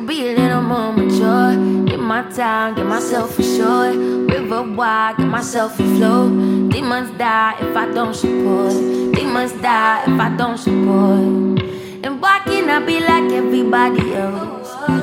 be a little more mature. Get my time, get myself assured. River wide, get myself afloat. Demons die if I don't support. Demons die if I don't support. And why can't I be like everybody else?